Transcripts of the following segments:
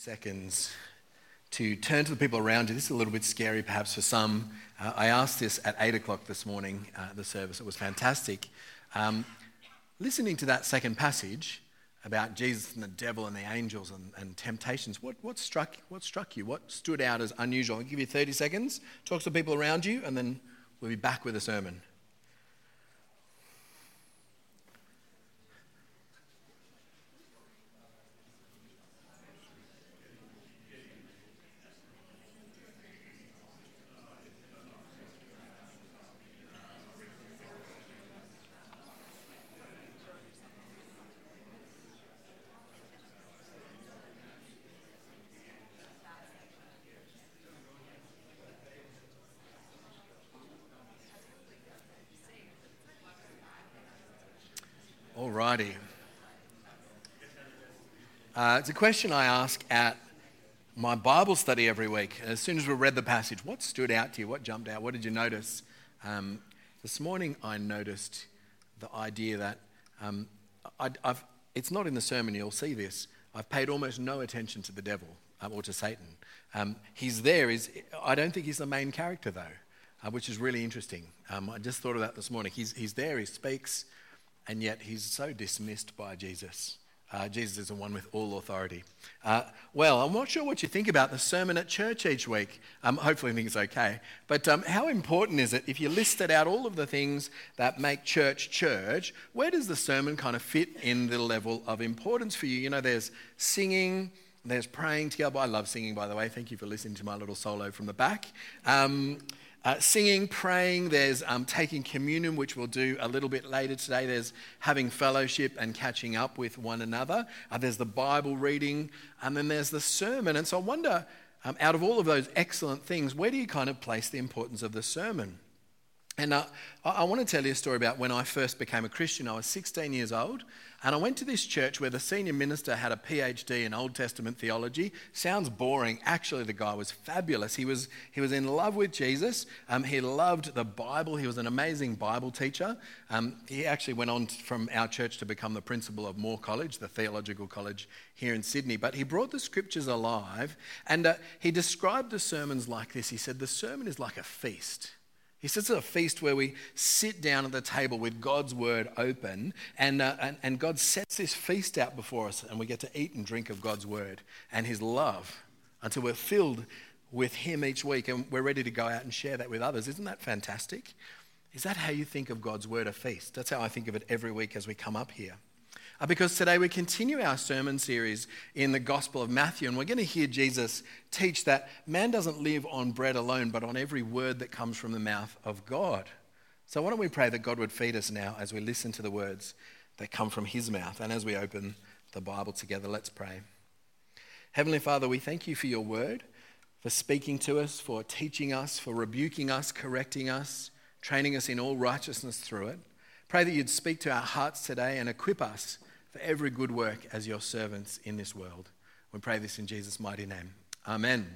seconds to turn to the people around you. This is a little bit scary perhaps for some. I asked this at 8 o'clock this morning, the service. It was fantastic. Listening to that second passage about Jesus and the devil and the angels and temptations, what struck you? What stood out as unusual? I'll give you 30 seconds. Talk to the people around you and then we'll be back with a sermon. Alrighty. It's a question I ask at my Bible study every week. As soon as we read the passage, what stood out to you? What jumped out? What did you notice? This morning I noticed the idea that it's not in the sermon, you'll see this. I've paid almost no attention to the devil or to Satan. He's there. I don't think he's the main character though, which is really interesting. I just thought of that this morning. He's there, he speaks, and yet he's so dismissed by Jesus. Jesus is the one with all authority. Well, I'm not sure what you think about the sermon at church each week. Hopefully you think it's okay. But how important is it, if you listed out all of the things that make church church, where does the sermon kind of fit in the level of importance for you? You know, there's singing, there's praying together. I love singing, by the way. Thank you for listening to my little solo from the back. Singing, praying, there's taking communion, which we'll do a little bit later today. There's having fellowship and catching up with one another. There's the Bible reading, and then there's the sermon. And so I wonder, out of all of those excellent things, where do you kind of place the importance of the sermon? And I want to tell you a story about when I first became a Christian. I was 16 years old, and I went to this church where the senior minister had a PhD in Old Testament theology. Sounds boring. Actually, the guy was fabulous. He was in love with Jesus. He loved the Bible. He was an amazing Bible teacher. He actually went on from our church to become the principal of Moore College, the theological college here in Sydney. But he brought the scriptures alive, and he described the sermons like this. He said, the sermon is like a feast. He says it's a feast where we sit down at the table with God's word open, and God sets this feast out before us, and we get to eat and drink of God's word and his love until we're filled with him each week, and we're ready to go out and share that with others. Isn't that fantastic? Is that how you think of God's word, a feast? That's how I think of it every week as we come up here. Because today we continue our sermon series in the Gospel of Matthew, and we're going to hear Jesus teach that man doesn't live on bread alone, but on every word that comes from the mouth of God. So why don't we pray that God would feed us now as we listen to the words that come from his mouth, and as we open the Bible together. Let's pray. Heavenly Father, we thank you for your word, for speaking to us, for teaching us, for rebuking us, correcting us, training us in all righteousness through it. Pray that you'd speak to our hearts today and equip us for every good work as your servants in this world. We pray this in Jesus' mighty name. Amen.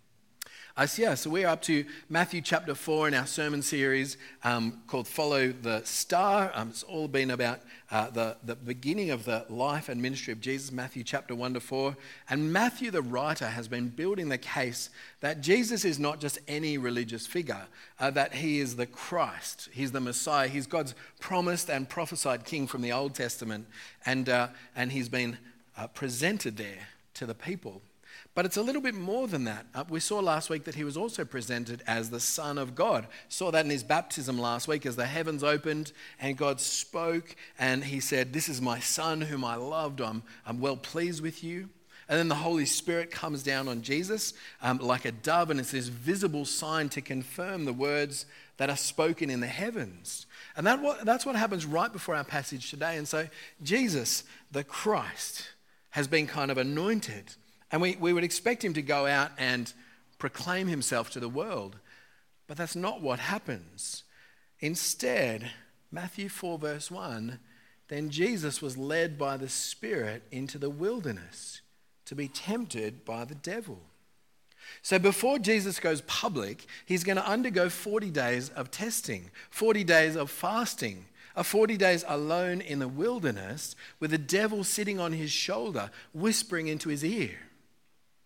So we're up to Matthew chapter 4 in our sermon series called Follow the Star. It's all been about the beginning of the life and ministry of Jesus, Matthew chapter 1 to 4. And Matthew, the writer, has been building the case that Jesus is not just any religious figure, that he is the Christ, he's the Messiah, he's God's promised and prophesied king from the Old Testament, and he's been presented there to the people. But it's a little bit more than that. We saw last week that he was also presented as the Son of God. Saw that in his baptism last week as the heavens opened and God spoke and he said, "This is my Son whom I loved. I'm well pleased with you." And then the Holy Spirit comes down on Jesus like a dove, and it's this visible sign to confirm the words that are spoken in the heavens. And that's what happens right before our passage today. And so Jesus, the Christ, has been kind of anointed. And we would expect him to go out and proclaim himself to the world. But that's not what happens. Instead, Matthew 4 verse 1, then Jesus was led by the Spirit into the wilderness to be tempted by the devil. So before Jesus goes public, he's going to undergo 40 days of testing, 40 days of fasting, 40 days alone in the wilderness with the devil sitting on his shoulder, whispering into his ear.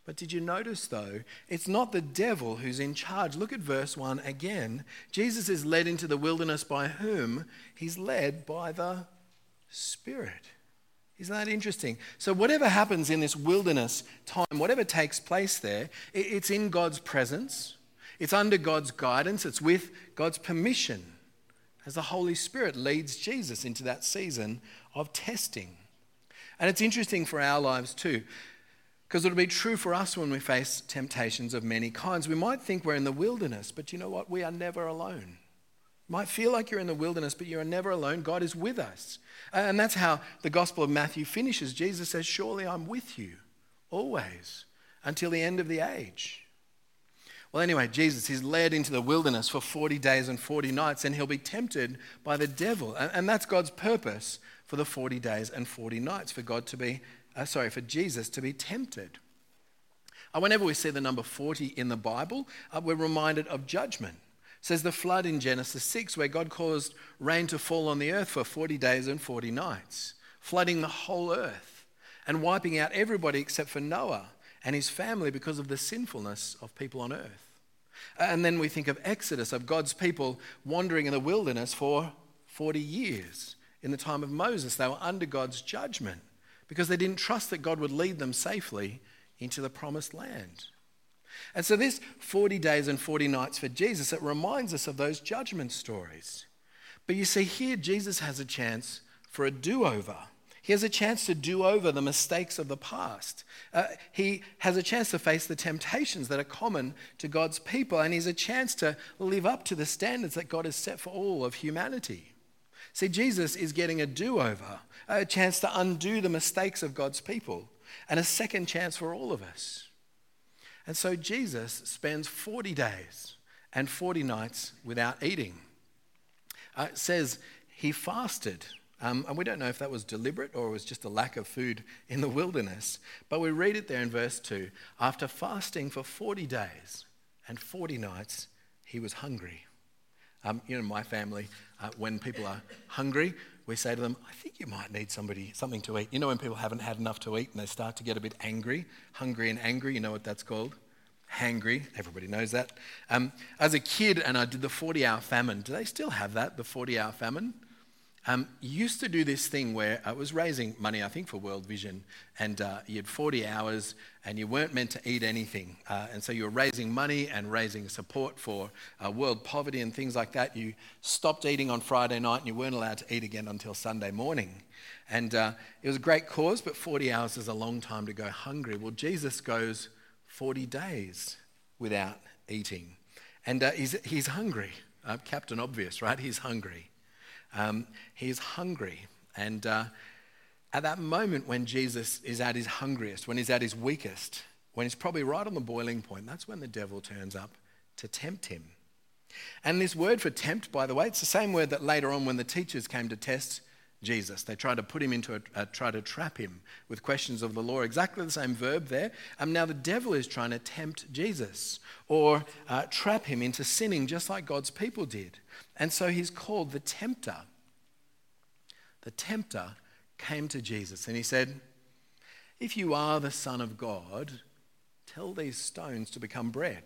But did you notice, though, it's not the devil who's in charge. Look at verse 1 again. Jesus is led into the wilderness by whom? He's led by the Spirit. Isn't that interesting? So whatever happens in this wilderness time, whatever takes place there, it's in God's presence. It's under God's guidance. It's with God's permission as the Holy Spirit leads Jesus into that season of testing. And it's interesting for our lives too, because it'll be true for us when we face temptations of many kinds. We might think we're in the wilderness, but you know what? We are never alone. You might feel like you're in the wilderness, but you are never alone. God is with us. And that's how the Gospel of Matthew finishes. Jesus says, surely I'm with you always until the end of the age. Well, anyway, Jesus is led into the wilderness for 40 days and 40 nights, and he'll be tempted by the devil. And that's God's purpose for the 40 days and 40 nights, for Jesus to be tempted. Whenever we see the number 40 in the Bible, we're reminded of judgment. It says the flood in Genesis 6, where God caused rain to fall on the earth for 40 days and 40 nights, flooding the whole earth and wiping out everybody except for Noah and his family because of the sinfulness of people on earth. And then we think of Exodus, of God's people wandering in the wilderness for 40 years. In the time of Moses, they were under God's judgment because they didn't trust that God would lead them safely into the promised land. And so this 40 days and 40 nights for Jesus, it reminds us of those judgment stories. But you see, here Jesus has a chance for a do-over. He has a chance to do over the mistakes of the past. He has a chance to face the temptations that are common to God's people, and he has a chance to live up to the standards that God has set for all of humanity. See, Jesus is getting a do-over, a chance to undo the mistakes of God's people, and a second chance for all of us. And so Jesus spends 40 days and 40 nights without eating. It says he fasted. And we don't know if that was deliberate or it was just a lack of food in the wilderness. But we read it there in verse 2. After fasting for 40 days and 40 nights, he was hungry. My family, when people are hungry, we say to them, I think you might need something to eat. You know when people haven't had enough to eat and they start to get a bit angry, hungry and angry, you know what that's called? Hangry, everybody knows that. As a kid, and I did the 40-hour famine. Do they still have that, the 40-hour famine? Used to do this thing where I was raising money, I think, for World Vision, and you had 40 hours and you weren't meant to eat anything. And so you were raising money and raising support for world poverty and things like that. You stopped eating on Friday night and you weren't allowed to eat again until Sunday morning. And it was a great cause, but 40 hours is a long time to go hungry. Well, Jesus goes 40 days without eating. And he's hungry. Captain Obvious, right? He's hungry. He's hungry. And at that moment when Jesus is at his hungriest, when he's at his weakest, when he's probably right on the boiling point, that's when the devil turns up to tempt him. And this word for tempt, by the way, it's the same word that later on when the teachers came to test Jesus, they tried to put him into try to trap him with questions of the law. Exactly the same verb there. Now the devil is trying to tempt Jesus or trap him into sinning just like God's people did. And so he's called the tempter. The tempter came to Jesus and he said, if you are the Son of God, tell these stones to become bread.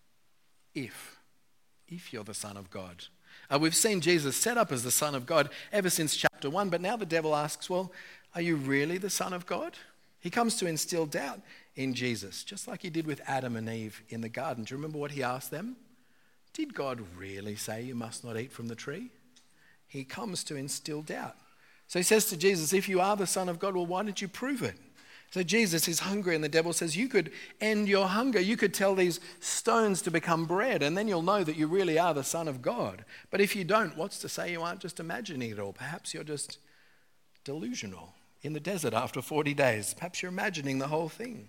If you're the Son of God. We've seen Jesus set up as the Son of God ever since chapter 1, but now the devil asks, well, are you really the Son of God? He comes to instill doubt in Jesus, just like he did with Adam and Eve in the garden. Do you remember what he asked them? Did God really say you must not eat from the tree? He comes to instill doubt. So he says to Jesus, if you are the Son of God, well, why don't you prove it? So Jesus is hungry and the devil says, you could end your hunger. You could tell these stones to become bread and then you'll know that you really are the Son of God. But if you don't, what's to say you aren't just imagining it all? Perhaps you're just delusional in the desert after 40 days. Perhaps you're imagining the whole thing.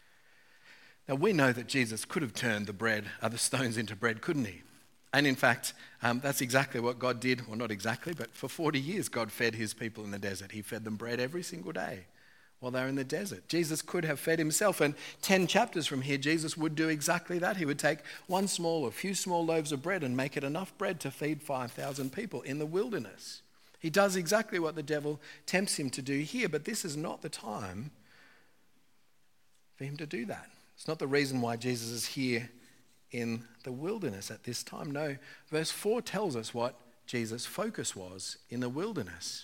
Now we know that Jesus could have turned the stones into bread, couldn't he? And in fact, that's exactly what God did. Well, not exactly, but for 40 years God fed his people in the desert. He fed them bread every single day while they were in the desert. Jesus could have fed himself, and 10 chapters from here, Jesus would do exactly that. He would take a few small loaves of bread and make it enough bread to feed 5,000 people in the wilderness. He does exactly what the devil tempts him to do here, but this is not the time for him to do that. It's not the reason why Jesus is here in the wilderness at this time. No, verse 4 tells us what Jesus' focus was in the wilderness.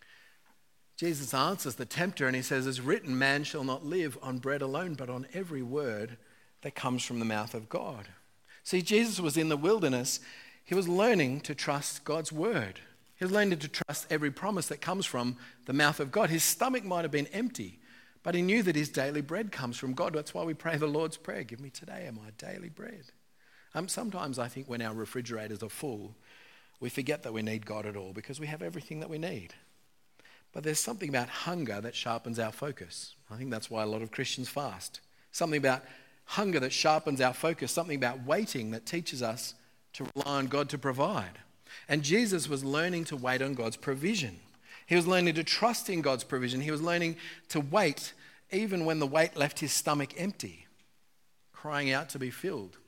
Jesus answers the tempter and he says, "As written, man shall not live on bread alone, but on every word that comes from the mouth of God." See, Jesus was in the wilderness. He was learning to trust God's word. He was learning to trust every promise that comes from the mouth of God. His stomach might have been empty, but he knew that his daily bread comes from God. That's why we pray the Lord's Prayer, "Give me today my daily bread." Sometimes I think when our refrigerators are full, we forget that we need God at all because we have everything that we need. But there's something about hunger that sharpens our focus. I think that's why a lot of Christians fast. Something about hunger that sharpens our focus, something about waiting that teaches us to rely on God to provide. And Jesus was learning to wait on God's provision. He was learning to trust in God's provision. He was learning to wait even when the weight left his stomach empty, crying out to be filled.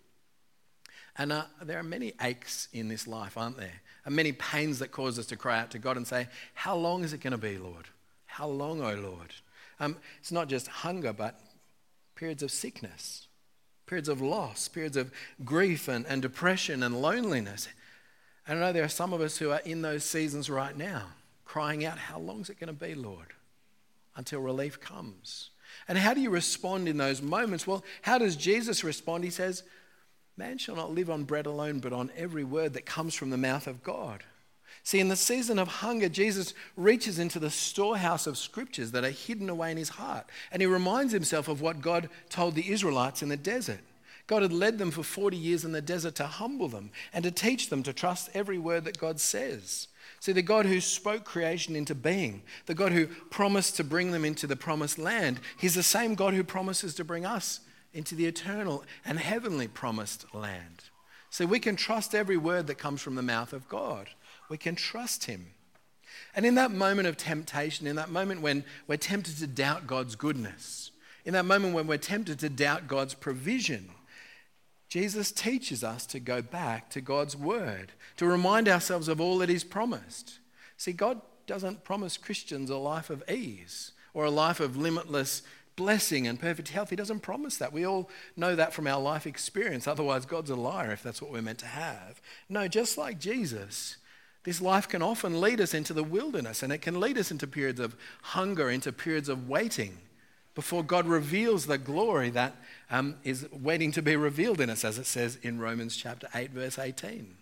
And there are many aches in this life, aren't there? And many pains that cause us to cry out to God and say, "How long is it going to be, Lord? How long, oh Lord?" It's not just hunger, but periods of sickness, periods of loss, periods of grief and depression and loneliness. And I know there are some of us who are in those seasons right now, crying out, "How long is it going to be, Lord?" Until relief comes. And how do you respond in those moments? Well, how does Jesus respond? He says, "Man shall not live on bread alone, but on every word that comes from the mouth of God." See, in the season of hunger, Jesus reaches into the storehouse of scriptures that are hidden away in his heart. And he reminds himself of what God told the Israelites in the desert. God had led them for 40 years in the desert to humble them and to teach them to trust every word that God says. See, the God who spoke creation into being, the God who promised to bring them into the promised land, he's the same God who promises to bring us into the eternal and heavenly promised land. So we can trust every word that comes from the mouth of God. We can trust him. And in that moment of temptation, in that moment when we're tempted to doubt God's goodness, in that moment when we're tempted to doubt God's provision, Jesus teaches us to go back to God's word, to remind ourselves of all that he's promised. See, God doesn't promise Christians a life of ease or a life of limitless blessing and perfect health. He doesn't promise that. We all know that from our life experience. Otherwise, God's a liar if that's what we're meant to have. No, just like Jesus, this life can often lead us into the wilderness, and it can lead us into periods of hunger, into periods of waiting before God reveals the glory that is waiting to be revealed in us, as it says in Romans chapter 8, verse 18.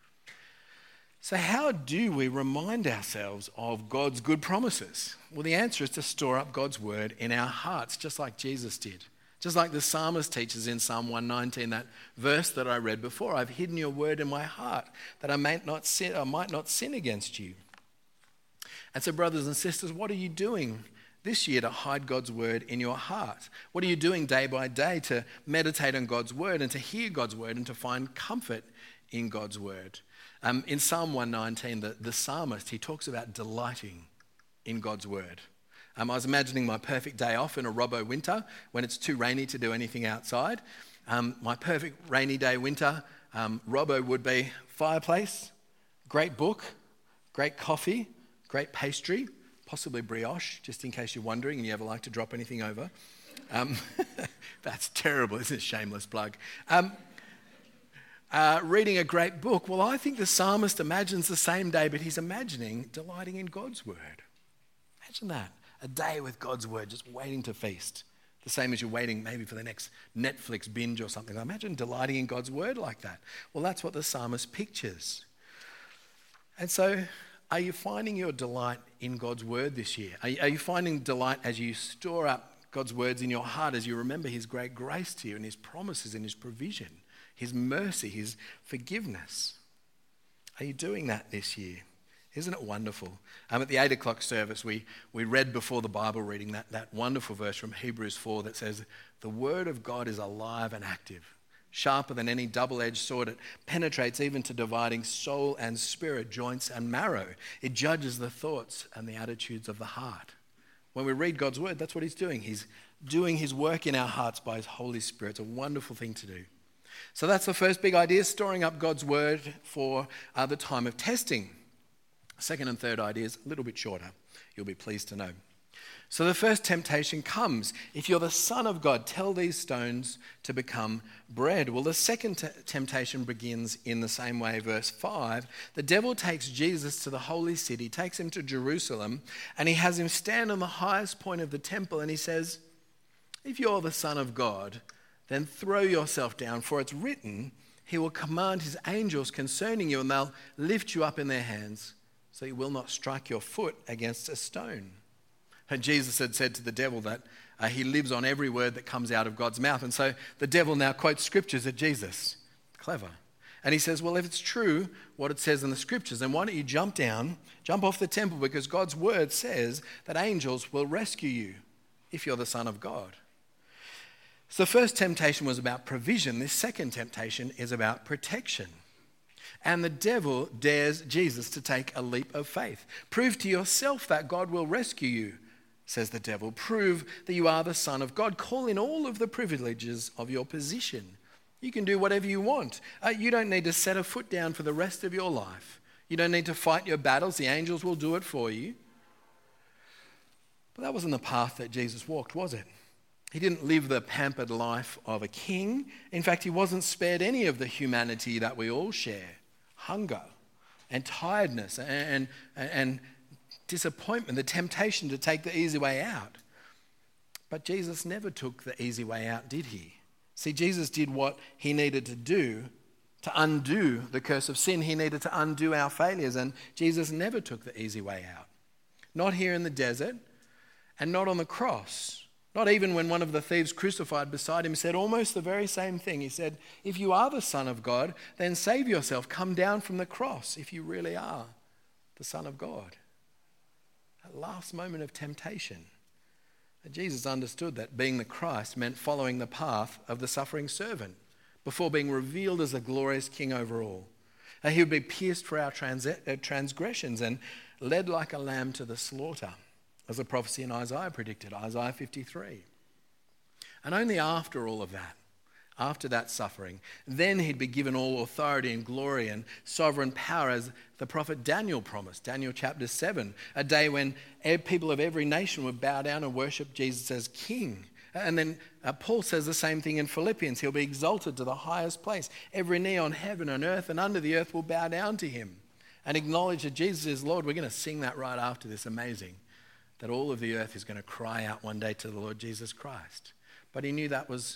So how do we remind ourselves of God's good promises? Well, the answer is to store up God's word in our hearts, just like Jesus did. Just like the psalmist teaches in Psalm 119, that verse that I read before, "I've hidden your word in my heart that I might not sin against you." And so, brothers and sisters, what are you doing this year to hide God's word in your heart? What are you doing day by day to meditate on God's word and to hear God's word and to find comfort in God's word? In Psalm 119, the psalmist, he talks about delighting in God's word. I was imagining my perfect day off in a Robbo winter when it's too rainy to do anything outside. My perfect rainy day winter, Robbo would be fireplace, great book, great coffee, great pastry, possibly brioche, just in case you're wondering and you ever like to drop anything over. That's terrible, isn't it? Shameless plug. Reading a great book. Well, I think the psalmist imagines the same day, but he's imagining delighting in God's word. Imagine that. A day with God's word, just waiting to feast. The same as you're waiting maybe for the next Netflix binge or something. Imagine delighting in God's word like that. Well, that's what the psalmist pictures. And so, are you finding your delight in God's word this year? Are you finding delight as you store up God's words in your heart, as you remember his great grace to you and his promises and his provision, his mercy, his forgiveness? Are you doing that this year? Isn't it wonderful? At the 8 o'clock service, we read before the Bible reading that wonderful verse from Hebrews 4 that says, "The word of God is alive and active, sharper than any double-edged sword. It penetrates even to dividing soul and spirit, joints and marrow. It judges the thoughts and the attitudes of the heart." When we read God's word, that's what he's doing. He's doing his work in our hearts by his Holy Spirit. It's a wonderful thing to do. So that's the first big idea, storing up God's word for the time of testing. Second and third ideas, a little bit shorter, you'll be pleased to know. So the first temptation comes. If you're the Son of God, tell these stones to become bread. Well, the second temptation begins in the same way. Verse 5, the devil takes Jesus to the holy city, takes him to Jerusalem, and he has him stand on the highest point of the temple, and he says, if you're the Son of God, then throw yourself down, for it's written, he will command his angels concerning you, and they'll lift you up in their hands, so you will not strike your foot against a stone. And Jesus had said to the devil that he lives on every word that comes out of God's mouth. And so the devil now quotes scriptures at Jesus. Clever. And he says, well, if it's true what it says in the scriptures, then why don't you jump off the temple, because God's word says that angels will rescue you if you're the Son of God. So the first temptation was about provision. This second temptation is about protection. And the devil dares Jesus to take a leap of faith. Prove to yourself that God will rescue you, says the devil. Prove that you are the Son of God. Call in all of the privileges of your position. You can do whatever you want. You don't need to set a foot down for the rest of your life. You don't need to fight your battles. The angels will do it for you. But that wasn't the path that Jesus walked, was it? He didn't live the pampered life of a king. In fact, he wasn't spared any of the humanity that we all share. Hunger and tiredness and disappointment, the temptation to take the easy way out. But Jesus never took the easy way out, did he? See, Jesus did what he needed to do to undo the curse of sin. He needed to undo our failures, and Jesus never took the easy way out. Not here in the desert, and not on the cross. Not even when one of the thieves crucified beside him said almost the very same thing. He said, if you are the Son of God, then save yourself. Come down from the cross if you really are the Son of God. That last moment of temptation. Jesus understood that being the Christ meant following the path of the suffering servant before being revealed as a glorious king over all. He would be pierced for our transgressions and led like a lamb to the slaughter, as the prophecy in Isaiah predicted, Isaiah 53. And only after all of that, after that suffering, then he'd be given all authority and glory and sovereign power, as the prophet Daniel promised, Daniel chapter 7, a day when people of every nation would bow down and worship Jesus as king. And then Paul says the same thing in Philippians. He'll be exalted to the highest place. Every knee on heaven and earth and under the earth will bow down to him and acknowledge that Jesus is Lord. We're going to sing that right after this. Amazing. That all of the earth is going to cry out one day to the Lord Jesus Christ. But he knew that was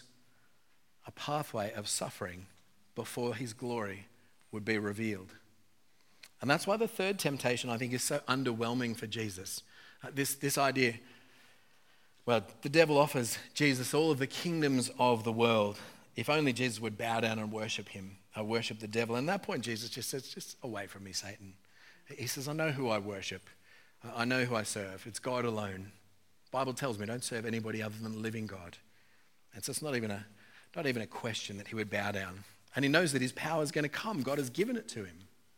a pathway of suffering before his glory would be revealed. And that's why the third temptation, I think, is so underwhelming for Jesus. This idea, well, the devil offers Jesus all of the kingdoms of the world. If only Jesus would bow down and worship him, worship the devil. And at that point, Jesus just says, just away from me, Satan. He says, I know who I worship. I know who I serve. It's God alone. The Bible tells me don't serve anybody other than the living God. And so it's not even a question that he would bow down. And he knows that his power is going to come. God has given it to him.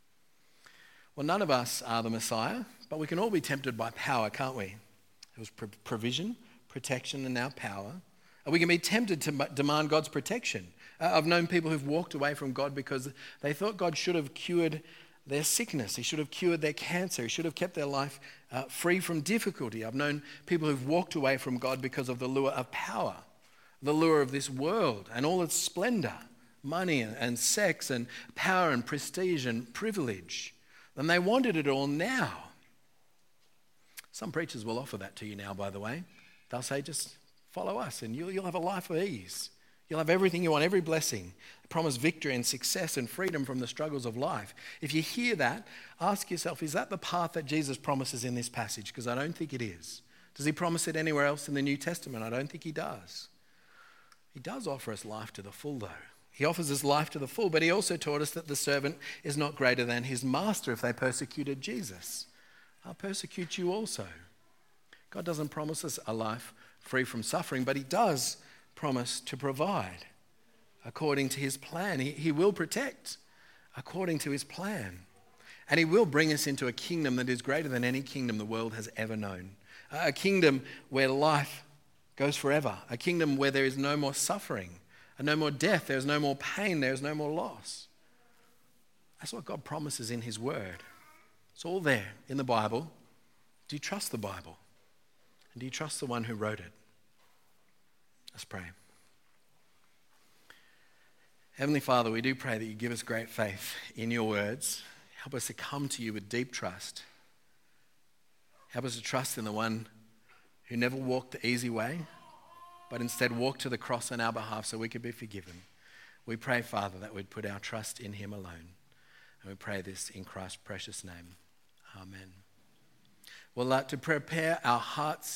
Well, none of us are the Messiah, but we can all be tempted by power, can't we? It was provision, protection, and now power. And we can be tempted to demand God's protection. I've known people who've walked away from God because they thought God should have cured their sickness. He should have cured their cancer. He should have kept their life free from difficulty. I've known people who've walked away from God because of the lure of power, the lure of this world and all its splendor, money and sex and power and prestige and privilege. And they wanted it all now. Some preachers will offer that to you now, by the way. They'll say, just follow us and you'll have a life of ease. You'll have everything you want, every blessing. They promise victory and success and freedom from the struggles of life. If you hear that, ask yourself, is that the path that Jesus promises in this passage? Because I don't think it is. Does he promise it anywhere else in the New Testament? I don't think he does. He does offer us life to the full, though. He offers us life to the full, but he also taught us that the servant is not greater than his master. If they persecuted Jesus, I'll persecute you also. God doesn't promise us a life free from suffering, but he does promise to provide according to his plan. He will protect according to his plan. And he will bring us into a kingdom that is greater than any kingdom the world has ever known. A kingdom where life goes forever. A kingdom where there is no more suffering and no more death. There is no more pain. There is no more loss. That's what God promises in his word. It's all there in the Bible. Do you trust the Bible? And do you trust the one who wrote it? Let's pray. Heavenly Father, we do pray that you give us great faith in your words. Help us to come to you with deep trust. Help us to trust in the one who never walked the easy way, but instead walked to the cross on our behalf so we could be forgiven. We pray, Father, that we'd put our trust in him alone. And we pray this in Christ's precious name. Amen. Well, to prepare our hearts